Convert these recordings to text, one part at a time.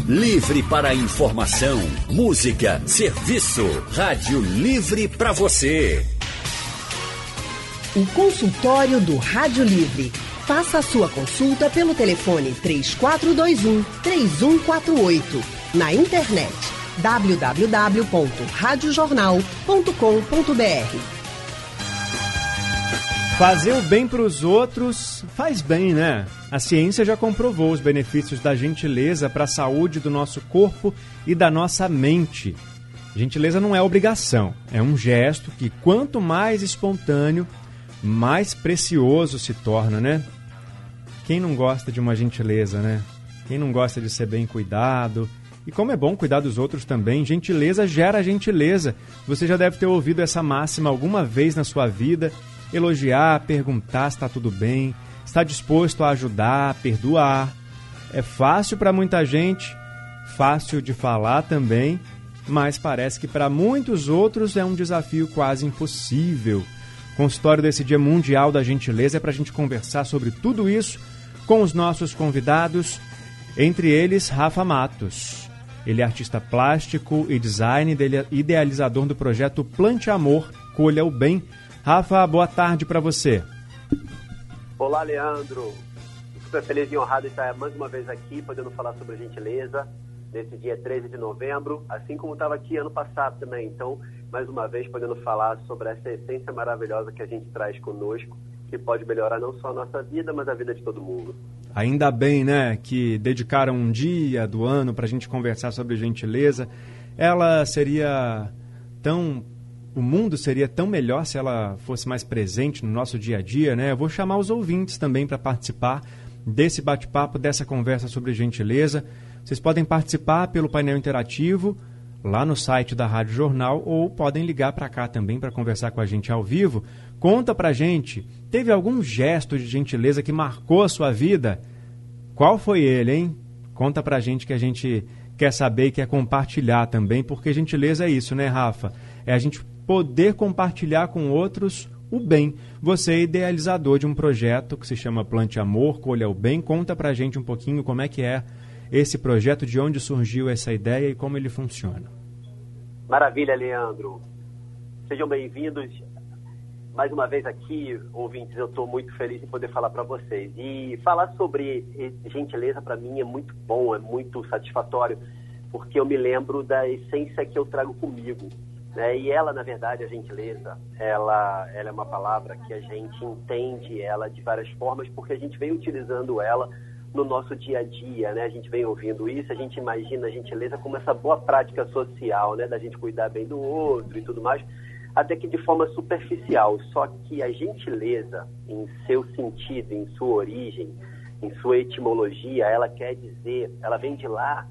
Livre para informação, música, serviço. Rádio Livre para você. O consultório do Rádio Livre. Faça a sua consulta pelo telefone 3421-3148. Na internet www.radiojornal.com.br. Fazer o bem para os outros faz bem, né? A ciência já comprovou os benefícios da gentileza para a saúde do nosso corpo e da nossa mente. Gentileza não é obrigação, é um gesto que quanto mais espontâneo, mais precioso se torna, né? Quem não gosta de uma gentileza, né? Quem não gosta de ser bem cuidado? E como é bom cuidar dos outros também, gentileza gera gentileza. Você já deve ter ouvido essa máxima alguma vez na sua vida. Elogiar, perguntar se está tudo bem, está disposto a ajudar, a perdoar. É fácil para muita gente, fácil de falar também, mas parece que para muitos outros é um desafio quase impossível. O consultório desse Dia Mundial da Gentileza é para a gente conversar sobre tudo isso com os nossos convidados, entre eles Rafa Matos. Ele é artista plástico e design, idealizador do projeto Plante Amor, Colha o Bem. Rafa, boa tarde para você. Olá, Leandro. Super feliz e honrado de estar mais uma vez aqui, podendo falar sobre gentileza, nesse dia 13 de novembro, assim como estava aqui ano passado também. Então, mais uma vez, podendo falar sobre essa essência maravilhosa que a gente traz conosco, que pode melhorar não só a nossa vida, mas a vida de todo mundo. Ainda bem, né, que dedicaram um dia do ano para a gente conversar sobre gentileza. O mundo seria tão melhor se ela fosse mais presente no nosso dia a dia, né? Eu vou chamar os ouvintes também para participar desse bate-papo, dessa conversa sobre gentileza. Vocês podem participar pelo painel interativo lá no site da Rádio Jornal ou podem ligar para cá também para conversar com a gente ao vivo. Conta pra gente, teve algum gesto de gentileza que marcou a sua vida? Qual foi ele, hein? Conta pra gente que a gente quer saber e quer compartilhar também, porque gentileza é isso, né, Rafa? É a gente poder compartilhar com outros o bem. Você é idealizador de um projeto que se chama Plante Amor, Colha o Bem. Conta pra gente um pouquinho como é que é esse projeto, de onde surgiu essa ideia e como ele funciona. Maravilha, Leandro. Sejam bem-vindos mais uma vez aqui, ouvintes. Eu estou muito feliz em poder falar para vocês. E falar sobre gentileza para mim é muito bom, é muito satisfatório, porque eu me lembro da essência que eu trago comigo. E ela, na verdade, a gentileza, ela é uma palavra que a gente entende ela de várias formas, porque a gente vem utilizando ela no nosso dia a dia, né? A gente vem ouvindo isso, a gente imagina a gentileza como essa boa prática social, né? Da gente cuidar bem do outro e tudo mais, até que de forma superficial. Só que a gentileza, em seu sentido, em sua origem, em sua etimologia, ela quer dizer, ela vem de lá,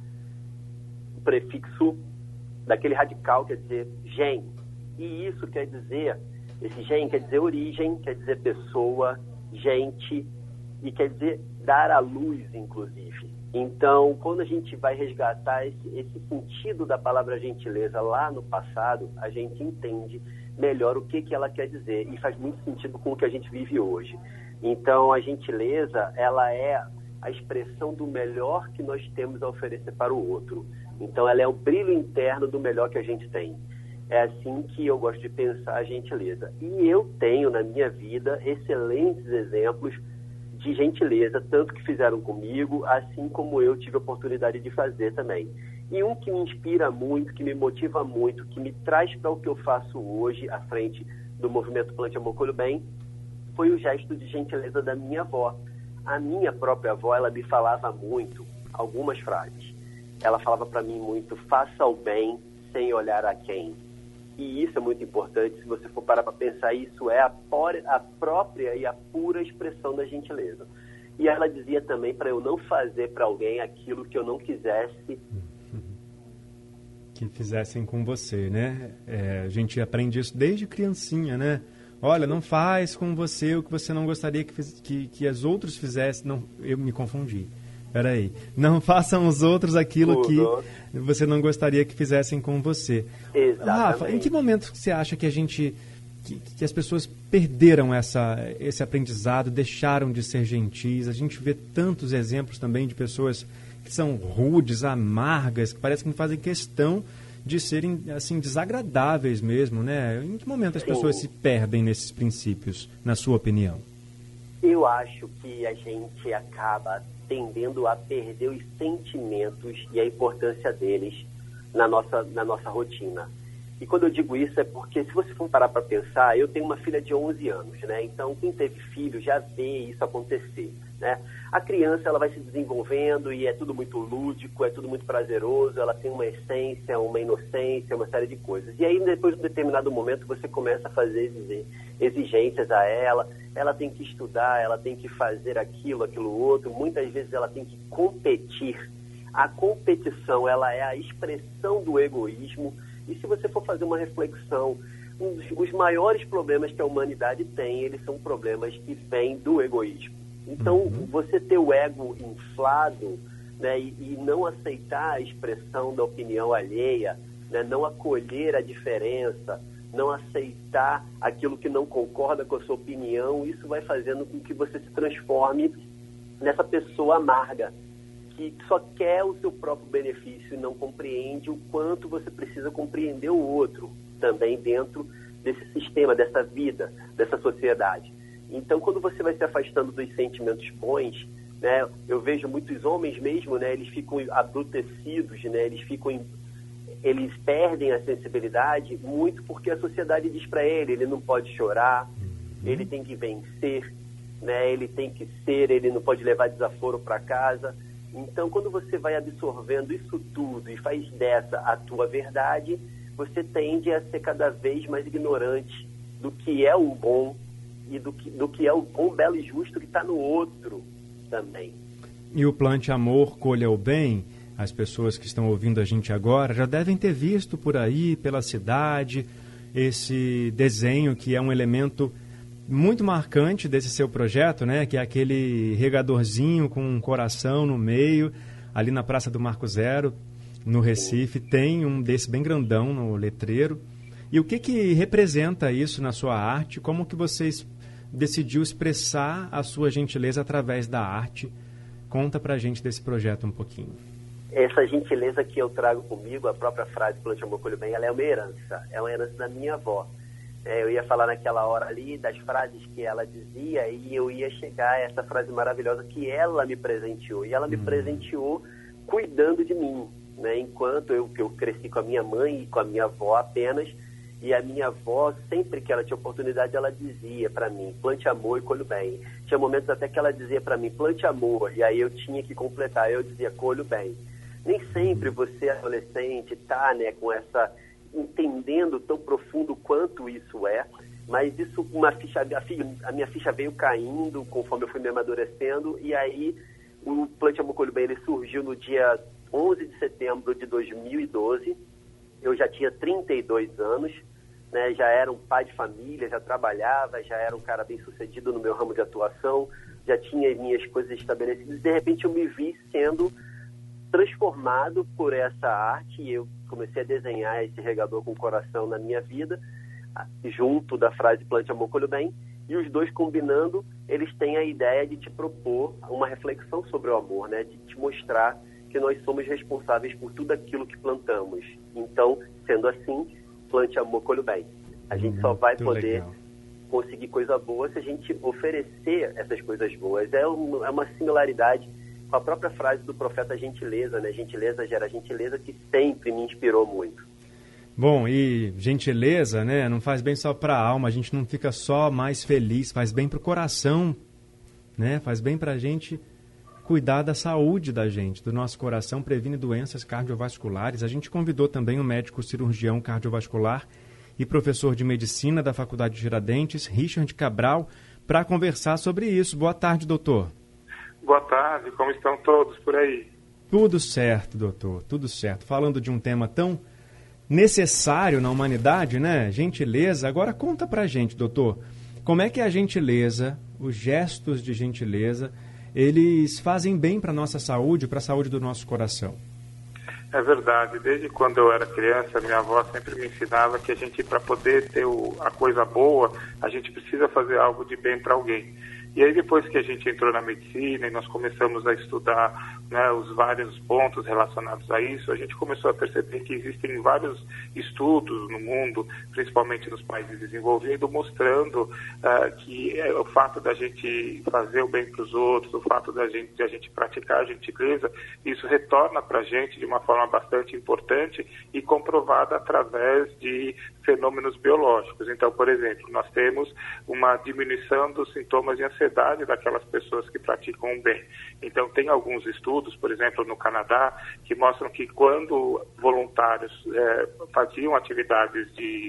o prefixo daquele radical, quer dizer gen. E isso quer dizer, esse gen quer dizer origem, quer dizer pessoa, gente, e quer dizer dar à luz, inclusive. Então, quando a gente vai resgatar esse sentido da palavra gentileza lá no passado, a gente entende melhor o que ela quer dizer, e faz muito sentido com o que a gente vive hoje. Então, a gentileza, ela é a expressão do melhor que nós temos a oferecer para o outro. Então, ela é o brilho interno do melhor que a gente tem. É assim que eu gosto de pensar a gentileza. E eu tenho na minha vida excelentes exemplos de gentileza, tanto que fizeram comigo, assim como eu tive a oportunidade de fazer também. E um que me inspira muito, que me motiva muito, que me traz para o que eu faço hoje, à frente do movimento Plante Amor, Colha o Bem, foi o gesto de gentileza da minha avó. A minha própria avó, ela me falava muito, algumas frases. Ela falava para mim muito, faça o bem sem olhar a quem. E isso é muito importante, se você for parar para pensar, isso é a própria e a pura expressão da gentileza. E ela dizia também para eu não fazer para alguém aquilo que eu não quisesse que fizessem com você, né? A gente aprende isso desde criancinha, né? Olha, não faz com você o que você não gostaria que as outros fizessem. Não, eu me confundi. Peraí. Não façam os outros aquilo que você não gostaria que fizessem com você. Exatamente. Rafa, em que momento você acha que que as pessoas perderam esse aprendizado, deixaram de ser gentis? A gente vê tantos exemplos também de pessoas que são rudes, amargas, que parece que não fazem questão de serem, assim, desagradáveis mesmo, né? Em que momento as pessoas se perdem nesses princípios, na sua opinião? Eu acho que a gente acaba tendendo a perder os sentimentos e a importância deles na nossa rotina. E quando eu digo isso é porque, se você for parar para pensar, eu tenho uma filha de 11 anos, né? Então, quem teve filho já vê isso acontecer, né? A criança, ela vai se desenvolvendo e é tudo muito lúdico, é tudo muito prazeroso, ela tem uma essência, uma inocência, uma série de coisas. E aí, depois de um determinado momento, você começa a fazer exigências a ela tem que estudar, ela tem que fazer aquilo outro, muitas vezes ela tem que competir. A competição, ela é a expressão do egoísmo. E se você for fazer uma reflexão, os maiores problemas que a humanidade tem, eles são problemas que vêm do egoísmo. Então, você ter o ego inflado, né, e não aceitar a expressão da opinião alheia, né, não acolher a diferença, não aceitar aquilo que não concorda com a sua opinião, isso vai fazendo com que você se transforme nessa pessoa amarga, que só quer o seu próprio benefício e não compreende o quanto você precisa compreender o outro também dentro desse sistema, dessa vida, dessa sociedade. Então, quando você vai se afastando dos sentimentos bons, né, eu vejo muitos homens mesmo, né, eles ficam abrutecidos, né, eles perdem a sensibilidade muito porque a sociedade diz para ele não pode chorar, ele tem que vencer, né, ele não pode levar desaforo para casa. Então, quando você vai absorvendo isso tudo e faz dessa a tua verdade, você tende a ser cada vez mais ignorante do que é o bom e do que é o bom, belo e justo que está no outro também. E o Plante Amor, Colha o Bem, as pessoas que estão ouvindo a gente agora já devem ter visto por aí, pela cidade, esse desenho que é um elemento muito marcante desse seu projeto, né? Que é aquele regadorzinho com um coração no meio, ali na Praça do Marco Zero, no Recife, tem um desse bem grandão no letreiro. E o que representa isso na sua arte? Como que você decidiu expressar a sua gentileza através da arte? Conta pra gente desse projeto um pouquinho. Essa gentileza que eu trago comigo, a própria frase Plante Amor, Colha o Bem, ela é uma herança da minha avó. Eu ia falar naquela hora ali das frases que ela dizia e eu ia chegar a essa frase maravilhosa que ela me presenteou. E ela me presenteou cuidando de mim, né? Enquanto eu cresci com a minha mãe e com a minha avó apenas, e a minha avó, sempre que ela tinha oportunidade, ela dizia para mim, plante amor e colhe o bem. Tinha momentos até que ela dizia para mim, plante amor, e aí eu tinha que completar, eu dizia, colhe o bem. Nem sempre você, adolescente, está, né, com essa... entendendo tão profundo quanto isso é, mas isso, a minha ficha veio caindo conforme eu fui me amadurecendo, e aí o Plante Amor, Colhe o Bem, ele surgiu no dia 11 de setembro de 2012, eu já tinha 32 anos, né, já era um pai de família, já trabalhava, já era um cara bem sucedido no meu ramo de atuação, já tinha as minhas coisas estabelecidas, e de repente eu me vi sendo transformado por essa arte, e eu comecei a desenhar esse regador com coração na minha vida, junto da frase Plante Amor, Colhe o Bem, e os dois combinando, eles têm a ideia de te propor uma reflexão sobre o amor, né? De te mostrar que nós somos responsáveis por tudo aquilo que plantamos. Então, sendo assim, plante amor, colhe o bem. A gente só vai poder conseguir coisa boa se a gente oferecer essas coisas boas. É uma similaridade com a própria frase do profeta Gentileza, né? Gentileza gera gentileza, que sempre me inspirou muito. Bom, e gentileza, né, não faz bem só para a alma, a gente não fica só mais feliz, faz bem para o coração, né? Faz bem para a gente cuidar da saúde da gente, do nosso coração, previne doenças cardiovasculares. A gente convidou também o médico cirurgião cardiovascular e professor de medicina da Faculdade de Tiradentes, Richard Cabral, para conversar sobre isso. Boa tarde, doutor. Boa tarde, como estão todos por aí? Tudo certo, doutor, tudo certo. Falando de um tema tão necessário na humanidade, né? Gentileza. Agora conta pra gente, doutor, como é que a gentileza, os gestos de gentileza, eles fazem bem para a nossa saúde, para a saúde do nosso coração? É verdade. Desde quando eu era criança, minha avó sempre me ensinava que a gente, para poder ter a coisa boa, a gente precisa fazer algo de bem para alguém. E aí depois que a gente entrou na medicina e nós começamos a estudar, né, os vários pontos relacionados a isso, a gente começou a perceber que existem vários estudos no mundo, principalmente nos países desenvolvidos, mostrando que o fato da gente fazer o bem para os outros, o fato de a gente praticar a gentileza, isso retorna para a gente de uma forma bastante importante e comprovada através de fenômenos biológicos. Então, por exemplo, nós temos uma diminuição dos sintomas de ansiedade daquelas pessoas que praticam o bem. Então, tem alguns estudos, por exemplo, no Canadá, que mostram que quando voluntários faziam atividades de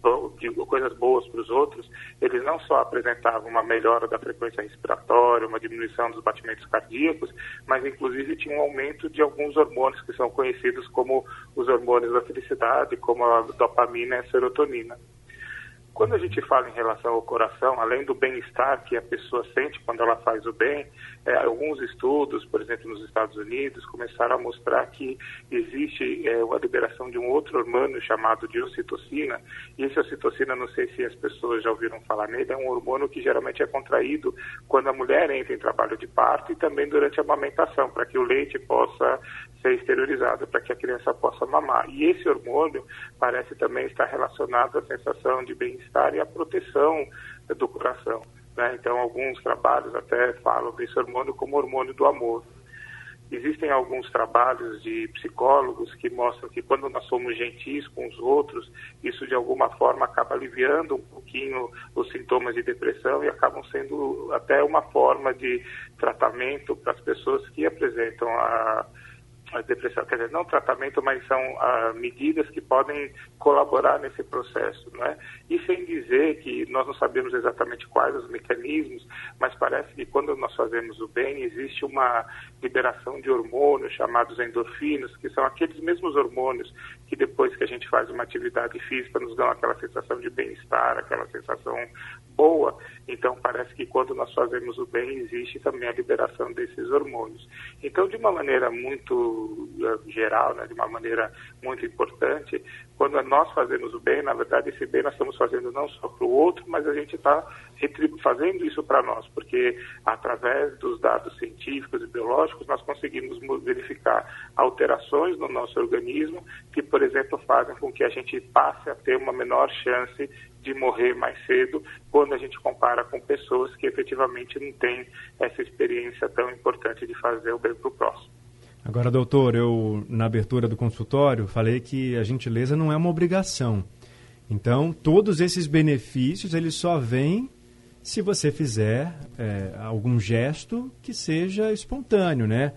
coisas boas para os outros, eles não só apresentavam uma melhora da frequência respiratória, uma diminuição dos batimentos cardíacos, mas inclusive tinha um aumento de alguns hormônios que são conhecidos como os hormônios da felicidade, como a dopamina e a serotonina. Quando a gente fala em relação ao coração, além do bem-estar que a pessoa sente quando ela faz o bem, alguns estudos, por exemplo, nos Estados Unidos, começaram a mostrar que existe a liberação de um outro hormônio chamado de ocitocina. E esse ocitocina, não sei se as pessoas já ouviram falar nele, é um hormônio que geralmente é contraído quando a mulher entra em trabalho de parto e também durante a amamentação, para que o leite possa ser exteriorizado, para que a criança possa mamar. E esse hormônio parece também estar relacionado à sensação de bem-estar e à proteção do coração, né? Então, alguns trabalhos até falam desse hormônio como hormônio do amor. Existem alguns trabalhos de psicólogos que mostram que quando nós somos gentis com os outros, isso de alguma forma acaba aliviando um pouquinho os sintomas de depressão e acabam sendo até uma forma de tratamento para as pessoas que apresentam a depressão, quer dizer, não tratamento, mas são medidas que podem colaborar nesse processo, não é? E sem dizer que nós não sabemos exatamente quais os mecanismos, mas parece que quando nós fazemos o bem, existe uma liberação de hormônios chamados endorfinas, que são aqueles mesmos hormônios que depois que a gente faz uma atividade física nos dão aquela sensação de bem-estar, aquela sensação boa. Então parece que quando nós fazemos o bem, existe também a liberação desses hormônios. Então, de uma maneira muito geral, né, de uma maneira muito importante, quando nós fazemos o bem, na verdade esse bem nós estamos fazendo não só para o outro, mas a gente está fazendo isso para nós, porque através dos dados científicos e biológicos nós conseguimos verificar alterações no nosso organismo que, por exemplo, fazem com que a gente passe a ter uma menor chance de morrer mais cedo quando a gente compara com pessoas que efetivamente não têm essa experiência tão importante de fazer o bem para o próximo. Agora, doutor, eu, na abertura do consultório, falei que a gentileza não é uma obrigação. Então, todos esses benefícios, eles só vêm se você fizer algum gesto que seja espontâneo, né?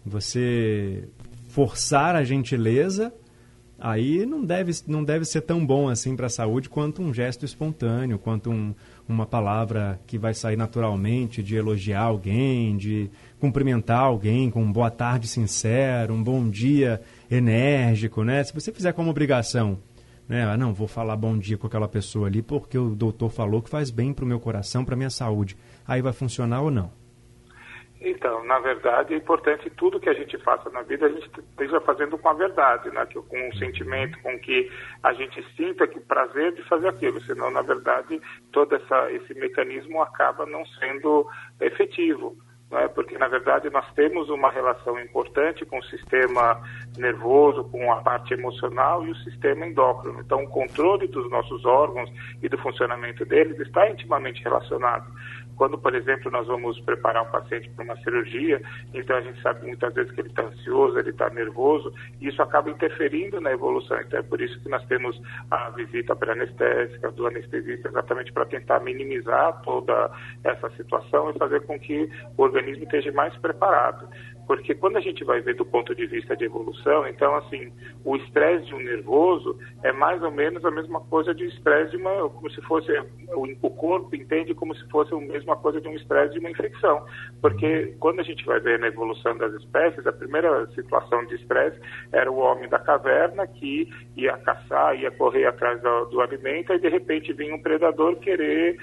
Você forçar a gentileza, aí não deve ser tão bom assim para a saúde quanto um gesto espontâneo, quanto uma palavra que vai sair naturalmente de elogiar alguém, de cumprimentar alguém com um boa tarde sincero, um bom dia enérgico, né? Se você fizer como obrigação, né? Não, vou falar bom dia com aquela pessoa ali porque o doutor falou que faz bem para o meu coração, para a minha saúde. Aí vai funcionar ou não? Então, na verdade, é importante tudo que a gente faça na vida, a gente esteja fazendo com a verdade, né? Com um sentimento, com que a gente sinta que prazer de fazer aquilo, senão, na verdade, todo esse mecanismo acaba não sendo efetivo. Não é? Porque, na verdade, nós temos uma relação importante com o sistema nervoso, com a parte emocional e o sistema endócrino. Então, o controle dos nossos órgãos e do funcionamento deles está intimamente relacionado. Quando, por exemplo, nós vamos preparar um paciente para uma cirurgia, então a gente sabe muitas vezes que ele está ansioso, ele está nervoso, e isso acaba interferindo na evolução. Então é por isso que nós temos a visita pré-anestésica do anestesista, exatamente para tentar minimizar toda essa situação e fazer com que o organismo esteja mais preparado. Porque quando a gente vai ver do ponto de vista de evolução, então, assim, o estresse de um nervoso é mais ou menos a mesma coisa de estresse de como se fosse, o corpo entende como se fosse a mesma coisa de um estresse de uma infecção. Porque quando a gente vai ver na evolução das espécies, a primeira situação de estresse era o homem da caverna que ia caçar, ia correr atrás do alimento e de repente vinha um predador querer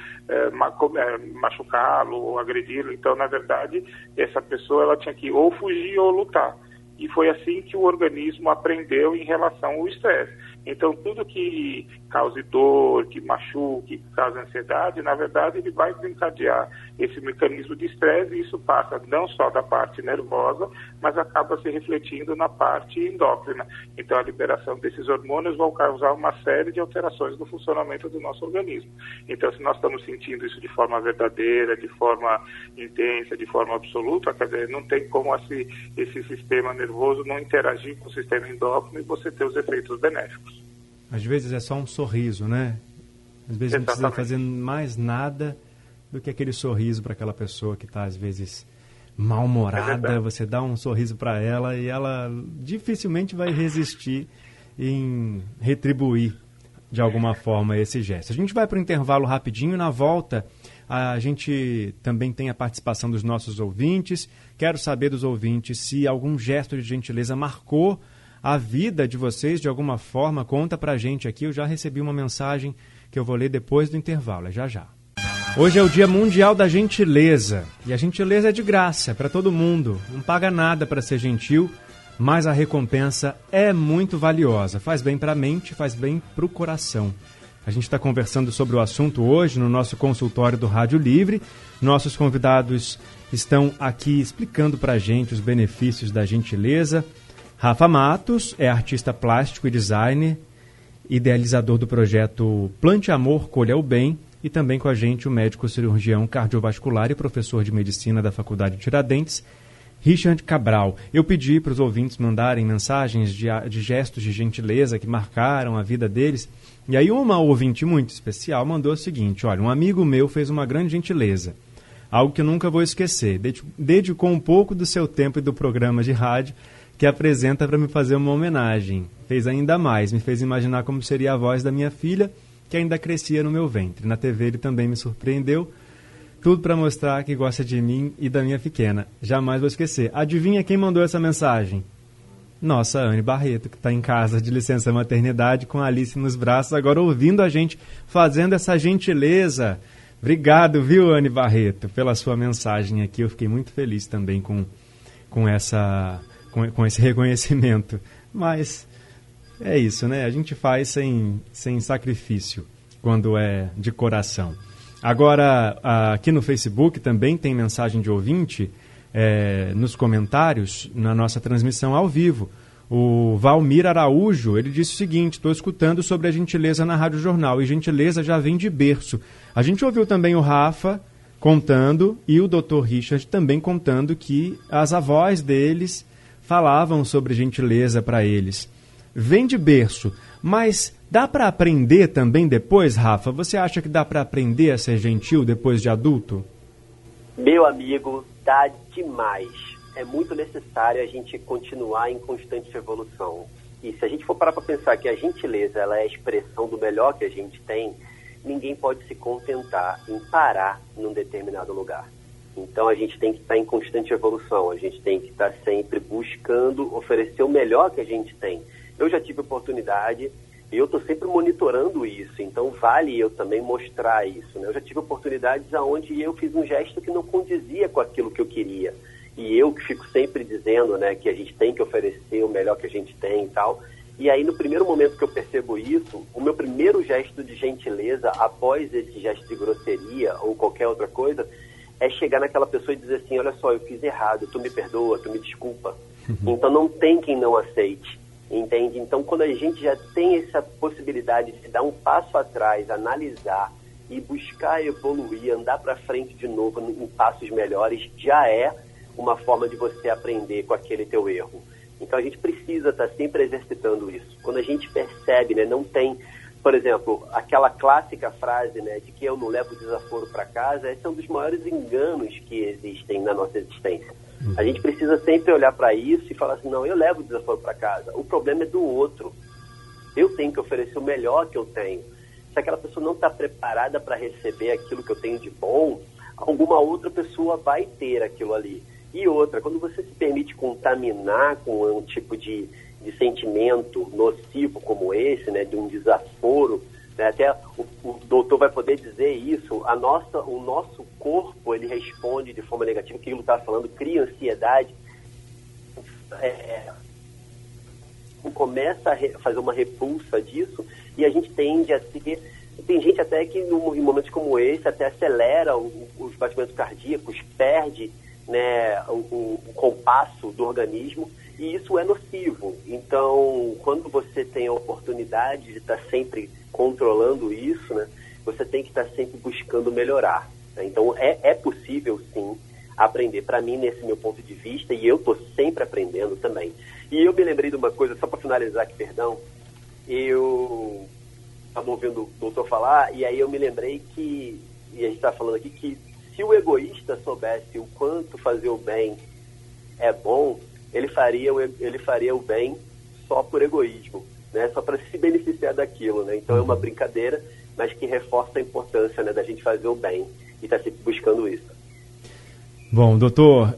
machucá-lo ou agredi-lo. Então, na verdade, essa pessoa ela tinha que ou fugir ou lutar. E foi assim que o organismo aprendeu em relação ao estresse. Então, tudo que cause dor, que machuque, que cause ansiedade, na verdade, ele vai desencadear esse mecanismo de estresse, e isso passa não só da parte nervosa, mas acaba se refletindo na parte endócrina. Então, a liberação desses hormônios vai causar uma série de alterações no funcionamento do nosso organismo. Então, se nós estamos sentindo isso de forma verdadeira, de forma intensa, de forma absoluta, quer dizer, não tem como esse sistema nervoso não interagir com o sistema endócrino e você ter os efeitos benéficos. Às vezes é só um sorriso, né? Às vezes não precisa fazer mais nada do que aquele sorriso para aquela pessoa que está, às vezes, mal-humorada. Você dá um sorriso para ela e ela dificilmente vai resistir em retribuir, de alguma forma, esse gesto. A gente vai para o intervalo rapidinho. Na volta, a gente também tem a participação dos nossos ouvintes. Quero saber dos ouvintes se algum gesto de gentileza marcou a vida de vocês de alguma forma. Conta pra gente aqui. Eu já recebi uma mensagem que eu vou ler depois do intervalo, já já. Hoje é o Dia Mundial da Gentileza, e a gentileza é de graça, é para todo mundo, não paga nada para ser gentil, mas a recompensa é muito valiosa, faz bem para a mente, faz bem para o coração. A gente está conversando sobre o assunto hoje no nosso consultório do Rádio Livre. Nossos convidados estão aqui explicando para a gente os benefícios da gentileza. Rafa Matos é artista plástico e designer, idealizador do projeto Plante Amor, Colha o Bem, e também com a gente o médico cirurgião cardiovascular e professor de medicina da Faculdade de Tiradentes, Richard Cabral. Eu pedi para os ouvintes mandarem mensagens de gestos de gentileza que marcaram a vida deles, e aí uma ouvinte muito especial mandou o seguinte: olha, um amigo meu fez uma grande gentileza, algo que eu nunca vou esquecer, dedicou um pouco do seu tempo e do programa de rádio que apresenta para me fazer uma homenagem. Fez ainda mais, me fez imaginar como seria a voz da minha filha, que ainda crescia no meu ventre. Na TV ele também me surpreendeu, tudo para mostrar que gosta de mim e da minha pequena. Jamais vou esquecer. Adivinha quem mandou essa mensagem? Nossa Anne Barreto, que está em casa de licença maternidade com a Alice nos braços, agora ouvindo a gente, fazendo essa gentileza. Obrigado, viu, Anne Barreto, pela sua mensagem aqui. Eu fiquei muito feliz também com esse reconhecimento. Mas é isso, né? A gente faz sem sacrifício, quando é de coração. Agora, aqui no Facebook também tem mensagem de ouvinte, nos comentários, na nossa transmissão ao vivo. O Valmir Araújo, ele disse o seguinte: estou escutando sobre a gentileza na Rádio Jornal, e gentileza já vem de berço. A gente ouviu também o Rafa contando, e o Dr. Richard também contando que as avós deles falavam sobre gentileza para eles. Vem de berço, mas dá para aprender também depois, Rafa? Você acha que dá para aprender a ser gentil depois de adulto? Meu amigo, dá demais. É muito necessário a gente continuar em constante evolução. E se a gente for parar para pensar que a gentileza ela é a expressão do melhor que a gente tem, ninguém pode se contentar em parar num determinado lugar. Então a gente tem que estar em constante evolução, a gente tem que estar sempre buscando oferecer o melhor que a gente tem. Eu já tive oportunidade e eu estou sempre monitorando isso, então vale eu também mostrar isso, né? Eu já tive oportunidades onde eu fiz um gesto que não condizia com aquilo que eu queria. E eu que fico sempre dizendo, né, que a gente tem que oferecer o melhor que a gente tem e tal. E aí, no primeiro momento que eu percebo isso, o meu primeiro gesto de gentileza, após esse gesto de grosseria ou qualquer outra coisa, é chegar naquela pessoa e dizer assim: olha só, eu fiz errado, tu me perdoa, tu me desculpa. Então não tem quem não aceite, entende? Então quando a gente já tem essa possibilidade de dar um passo atrás, analisar e buscar evoluir, andar para frente de novo em passos melhores, já é uma forma de você aprender com aquele teu erro. Então a gente precisa estar sempre exercitando isso. Quando a gente percebe, né, não tem, por exemplo, aquela clássica frase, né, de que eu não levo desaforo para casa, esse é um dos maiores enganos que existem na nossa existência. A gente precisa sempre olhar para isso e falar assim: não, eu levo desaforo para casa, o problema é do outro. Eu tenho que oferecer o melhor que eu tenho. Se aquela pessoa não está preparada para receber aquilo que eu tenho de bom, alguma outra pessoa vai ter aquilo ali. E outra, quando você se permite contaminar com um tipo de sentimento nocivo como esse, né, de um desaforo, né, até o doutor vai poder dizer isso, o nosso corpo, ele responde de forma negativa, que ele está falando, cria ansiedade. começa a fazer uma repulsa disso e a gente tende a ter... Tem gente até que em momentos como esse até acelera os batimentos cardíacos, perde, né, o compasso do organismo, e isso é nocivo. Então, quando você tem a oportunidade de estar sempre controlando isso, né, você tem que estar sempre buscando melhorar. Né? Então, é possível, sim, aprender. Para mim, nesse meu ponto de vista, e eu estou sempre aprendendo também. E eu me lembrei de uma coisa, só para finalizar aqui, perdão, eu estava ouvindo o doutor falar, e aí eu me lembrei que, e a gente está falando aqui, que se o egoísta soubesse o quanto fazer o bem é bom, ele faria o bem só por egoísmo, né? Só para se beneficiar daquilo, né? Então é uma brincadeira, mas que reforça a importância, né, da gente fazer o bem e estar sempre buscando isso. Bom, doutor,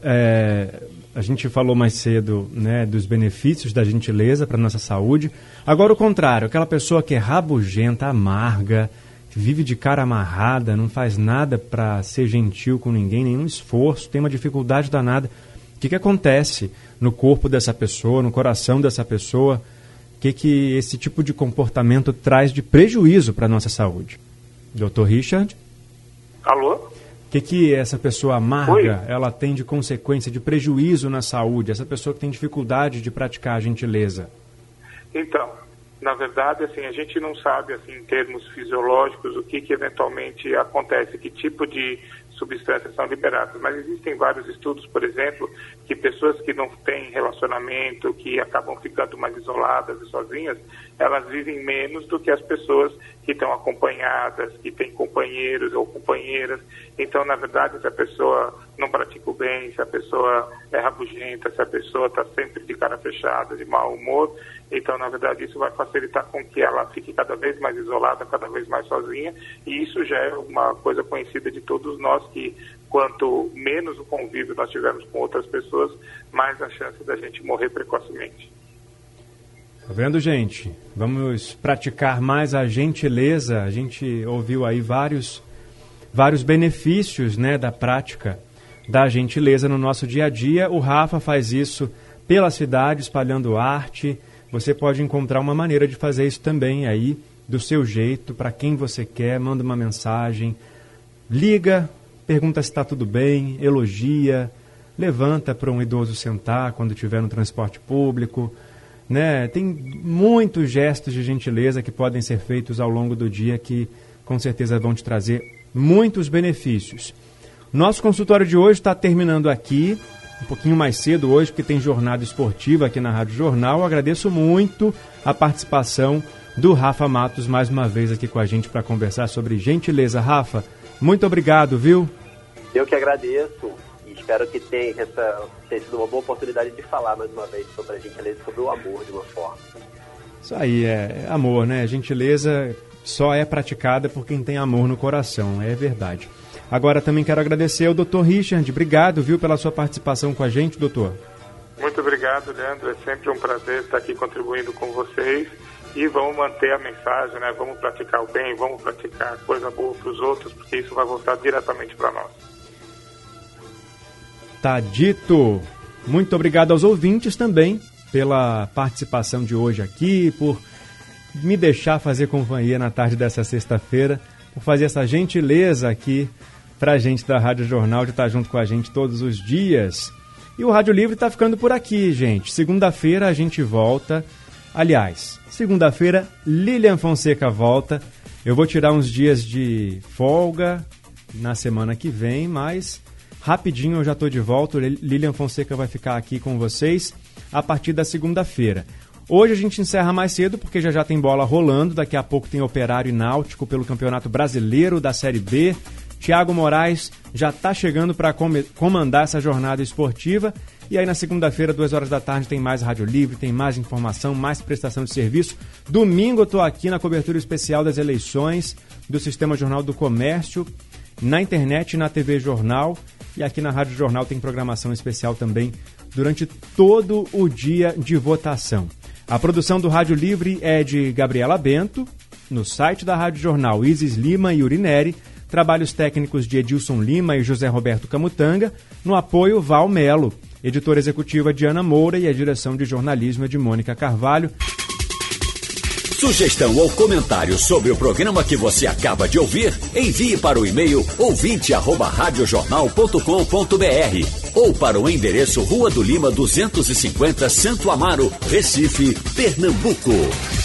a gente falou mais cedo, né, dos benefícios da gentileza para a nossa saúde. Agora o contrário, aquela pessoa que é rabugenta, amarga, que vive de cara amarrada, não faz nada para ser gentil com ninguém, nenhum esforço, tem uma dificuldade danada. O que acontece no corpo dessa pessoa, no coração dessa pessoa? O que esse tipo de comportamento traz de prejuízo para a nossa saúde? Dr. Richard? Alô? O que essa pessoa amarga, ela tem de consequência, de prejuízo na saúde? Essa pessoa que tem dificuldade de praticar a gentileza? Então, na verdade, assim, a gente não sabe, assim, em termos fisiológicos, o que eventualmente acontece, que tipo de substâncias são liberadas, mas existem vários estudos, por exemplo, que pessoas que não têm relacionamento, que acabam ficando mais isoladas e sozinhas, elas vivem menos do que as pessoas que estão acompanhadas, que têm companheiros ou companheiras. Então, na verdade, se a pessoa não pratica o bem, se a pessoa é rabugenta, se a pessoa está sempre de cara fechada, de mau humor, então, na verdade, isso vai facilitar com que ela fique cada vez mais isolada, cada vez mais sozinha, e isso já é uma coisa conhecida de todos nós, que quanto menos o convívio nós tivermos com outras pessoas, mais a chance da gente morrer precocemente. Tá vendo, gente? Vamos praticar mais a gentileza. A gente ouviu aí vários benefícios, né, da prática da gentileza no nosso dia a dia. O Rafa faz isso pela cidade, espalhando arte. Você pode encontrar uma maneira de fazer isso também aí, do seu jeito, para quem você quer, manda uma mensagem, liga, pergunta se está tudo bem, elogia, levanta para um idoso sentar quando estiver no transporte público, né? Tem muitos gestos de gentileza que podem ser feitos ao longo do dia que com certeza vão te trazer muitos benefícios. Nosso consultório de hoje está terminando aqui, um pouquinho mais cedo hoje, porque tem jornada esportiva aqui na Rádio Jornal. Eu agradeço muito a participação do Rafa Matos mais uma vez aqui com a gente para conversar sobre gentileza. Rafa, muito obrigado, viu? Eu que agradeço e espero que tenha sido uma boa oportunidade de falar mais uma vez sobre a gentileza, sobre o amor de uma forma. Isso aí, é amor, né? Gentileza só é praticada por quem tem amor no coração, é verdade. Agora também quero agradecer ao Dr. Richard, obrigado, viu, pela sua participação com a gente, doutor. Muito obrigado, Leandro, é sempre um prazer estar aqui contribuindo com vocês e vamos manter a mensagem, né? Vamos praticar o bem, vamos praticar coisa boa para os outros, porque isso vai voltar diretamente para nós. Tá dito. Muito obrigado aos ouvintes também pela participação de hoje aqui, por me deixar fazer companhia na tarde dessa sexta-feira, por fazer essa gentileza aqui pra gente da Rádio Jornal de estar junto com a gente todos os dias. E o Rádio Livre tá ficando por aqui, gente. Segunda-feira a gente volta. Aliás, segunda-feira Lilian Fonseca volta. Eu vou tirar uns dias de folga na semana que vem, mas rapidinho eu já estou de volta. Lilian Fonseca vai ficar aqui com vocês a partir da segunda-feira. Hoje a gente encerra mais cedo porque já tem bola rolando. Daqui a pouco tem Operário e Náutico pelo Campeonato Brasileiro da Série B. Thiago Moraes já está chegando para comandar essa jornada esportiva. E aí na segunda-feira, 2 da tarde, tem mais Rádio Livre, tem mais informação, mais prestação de serviço. Domingo eu estou aqui na cobertura especial das eleições do Sistema Jornal do Comércio, na internet e na TV Jornal. E aqui na Rádio Jornal tem programação especial também durante todo o dia de votação. A produção do Rádio Livre é de Gabriela Bento, no site da Rádio Jornal, Isis Lima e Urineri, trabalhos técnicos de Edilson Lima e José Roberto Camutanga, no apoio Val Melo. Editora executiva Diana Moura e a direção de jornalismo é de Mônica Carvalho. Sugestão ou comentário sobre o programa que você acaba de ouvir, envie para o e-mail ouvinte@radiojornal.com.br ou para o endereço Rua do Lima 250, Santo Amaro, Recife, Pernambuco.